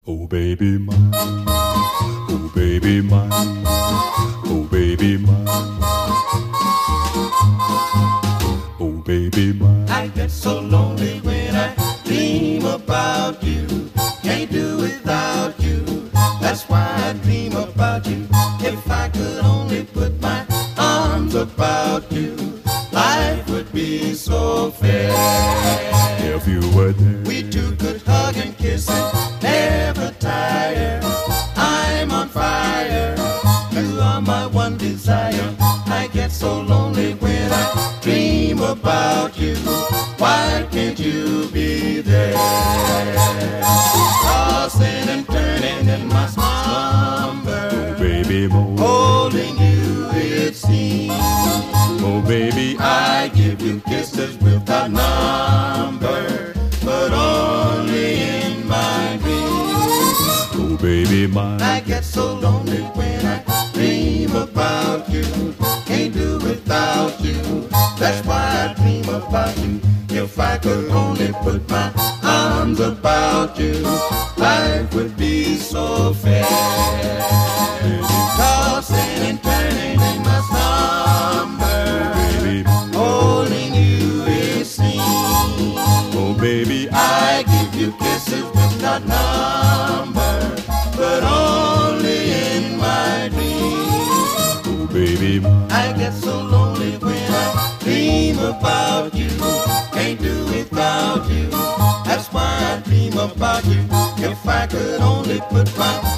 Oh baby mine, oh baby mine, oh baby mine, oh baby mine. I get so lonely when I dream about you. Can't do without you. That's why I dream about you. If I could only put my arms about you, life would be so fair. If you were there, we two could hug and kiss and never tire. I'm on fire. You are my one desire. I get so lonely when I dream about you. Why can't you be there? Tossing and turning in my slumber. oh baby more, Holding you it seems. oh baby I give you kisses without number, but only in my dreams. oh baby mine. I get so lonely when I dream about you. Can't do without you. That's why I dream about you. If I could only put my arms about you, life would be so fair. Tossing and turning in my slumber, Baby, holding you it seems. oh baby I give you kisses without number, but only in my dreams. oh baby mine. I get so lonely when I dream about you. Can't do without you. That's why I dream about you. If I could only put my